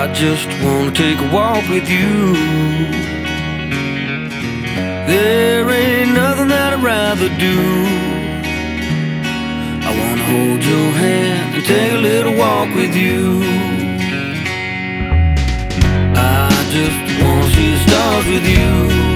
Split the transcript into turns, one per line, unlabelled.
just wanna take a walk with you. There ain't nothing that I'd rather do. I wanna hold your hand and take a little walk with you. I just wanna see the stars with you.